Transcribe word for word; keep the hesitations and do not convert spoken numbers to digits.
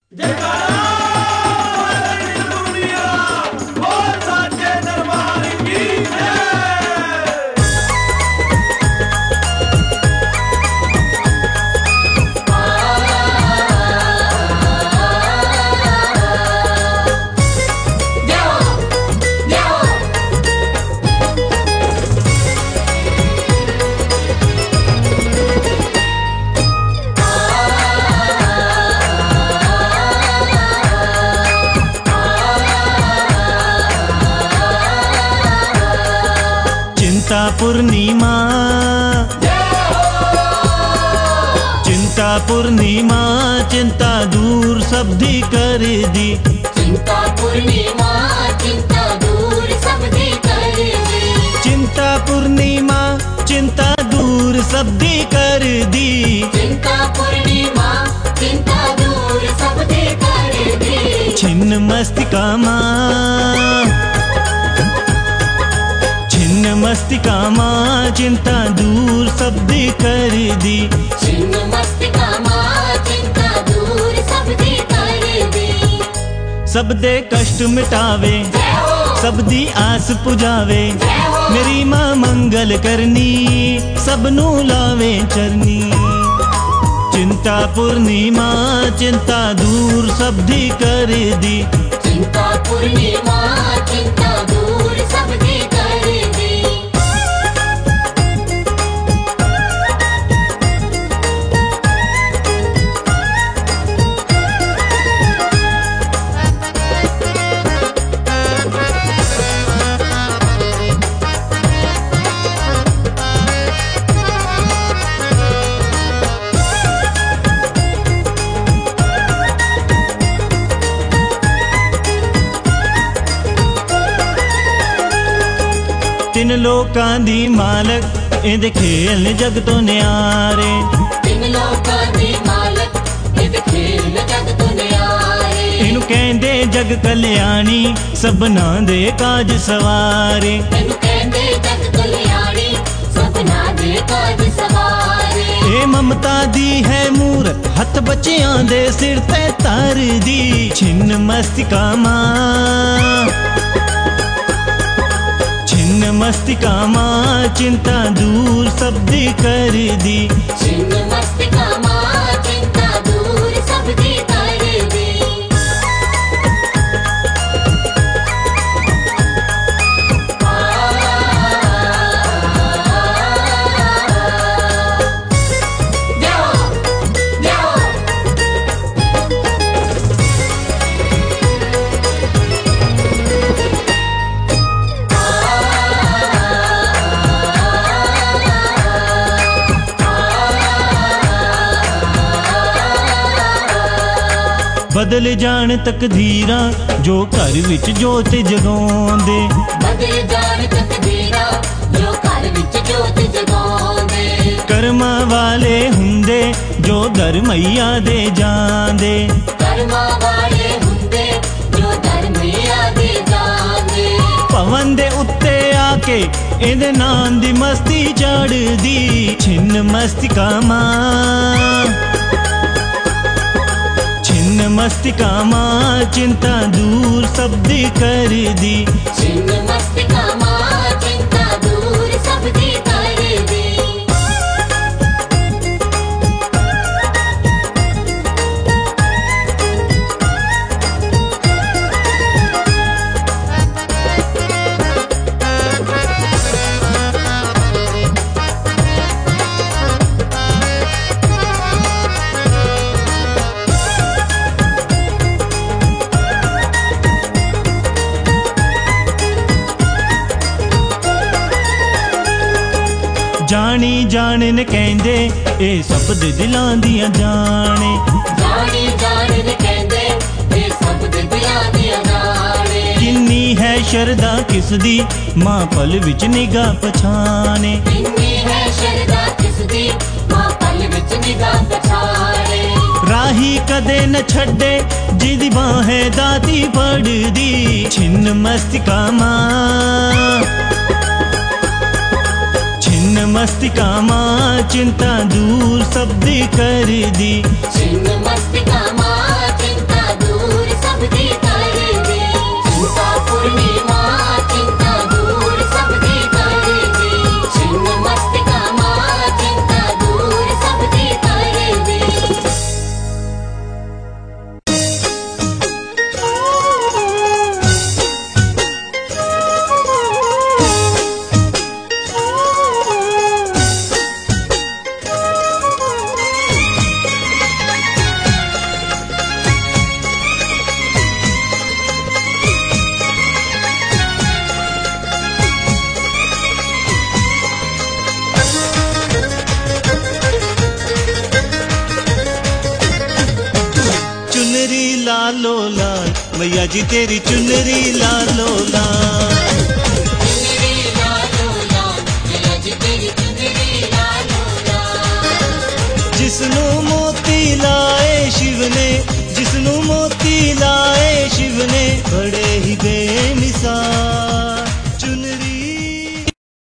चिंता पूर्णिमा चिंता पूर्णिमा चिंता दूर सब दी कर दी। चिंता पूर्णिमा चिंता दूर सब दी कर दी। चिंता पूर्णिमा चिंता दूर सब दी कर दी। चिंता पूर्णिमा चिंता दूर सब दी कर दी। छिन्न मस्तिका माँ छिन्न मस्तिका माँ चिंता दूर सब दी कर दी। छिन्न मस्तिका माँ चिंता दूर सब दी कर दी। सब दे कष्ट मिटावे सब दी आस पुजावे। मेरी माँ मंगल करनी सबनू लावे चरनी। चिंता पूर्णिमा चिंता दूर सब दी कर दी। चिंता पूर्णिमा चिंता दूर सब दी कर दी। तिन लोकां दी मालक इहदे खेल जग तो न्यारे। तिन लोकां दी मालक इहदे खेल जग तो न्यारे। इनू कहंदे जग कल्याणी सबना दे काज सवारे। इनू कहंदे जग कल्याणी सबना दे काज सवारे। ए ममता दी है मूरत हथ बच्चियां दे सिर ते तार दी। छिन्न मस्तिका माँ छिन्न मस्तिका माँ चिंता दूर सब दी कर दी। छिन्न मस्तिका माँ चिंता दूर सब दी कर दी। बदल जान तकदीरां जो घर विच जोत जगाउंदे। बदल जान तकदीरां जो घर विच जोत जगाउंदे। कर्मां वाले हुंदे जो दर मैया दे जांदे। कर्मां वाले हुंदे जो दर मैया दे जांदे। पवन दे उत्ते आके इहदे नाम दी मस्ती चढ़दी। छिन्न मस्तिका माँ छिन्न मस्तिका माँ चिंता दूर सब दी कर दी। छिन्न मस्तिका माँ चिंता दूर सब दी कर दी। जानी जान ने कहंदे ए सब दे दिलां दियां जाने। जानी जान ने कहंदे ए सब दे दिलां दियां जाने। किन्नी है शरदा किस दी मां पल विच निगाह पछाने। किन्नी है शरदा किस दी मां पल विच निगाह पछाने। राही कदे न छड्डे जिदी बाहें दाती पड़दी। छिन्न मस्तिका मां छिन्न मस्तिका माँ चिंता दूर सब दी कर दी। छिन्न मस्तिका माँ चिंता लालो लाल, मैया जी तेरी चुनरी लालो लाल। चुनरी लालो लाल, मैया जी तेरी चुनरी लालो लाल। जिसनु मोती लाए शिव ने, जिसनु मोती लाए शिव ने, बड़े ही बेमिसाल।